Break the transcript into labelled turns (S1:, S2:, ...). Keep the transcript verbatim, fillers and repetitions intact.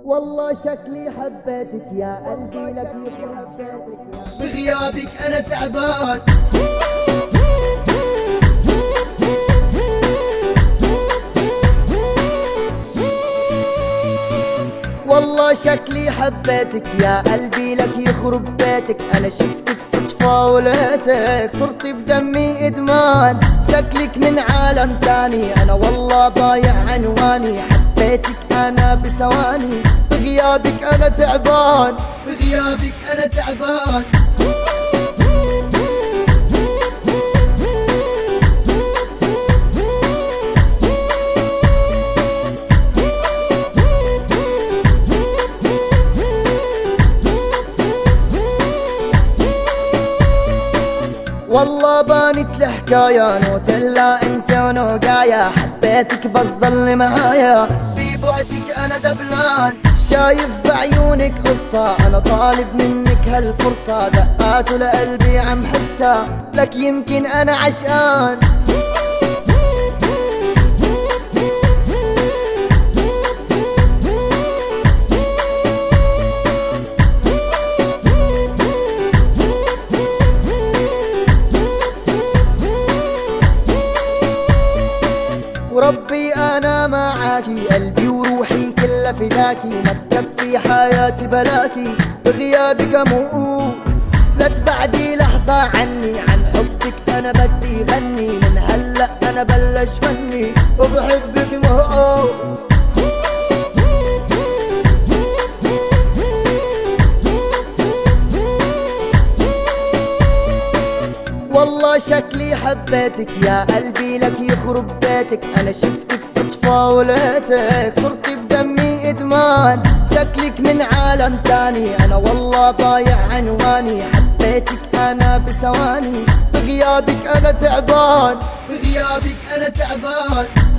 S1: والله شكلي حبيتك يا قلبي لك حبيتك
S2: بغيابك انا تعبان.
S1: والله شكلي حبيتك يا قلبي لك يخرب بيتك. انا شفتك صدفة ولقيتك صرت بدمي ادمان. شكلك من عالم تاني انا والله ضايع عنواني. حبيتك انا بثواني بغيابك انا تعبان.
S2: بغيابك انا تعبان.
S1: والله بانت الحكاية نوتيلا انت ونوقايا. حبيتك بس ضل معايا
S2: في بعدك انا دبلان.
S1: شايف بعيونك قصة انا طالب منك هالفرصة. دقات لقلبي عم حسها لك يمكن انا عشقان. وربي انا معاكي قلبي وروحي كلها فداكي. ما بكفي حياتي بلاكي بغيابك اموت. لا تبعدي لحظة عني عن حبك انا بدي غني. من هلا انا بلش فني وبحبك موت. والله شكلي حبيتك يا قلبي لك يخرب بيتك. انا شفتك صدفة ولقيتك صرت بدمي ادمان. شكلك من عالم تاني انا والله ضايع عنواني. حبيتك انا بثواني بغيابك انا تعبان.
S2: بغيابك انا تعبان.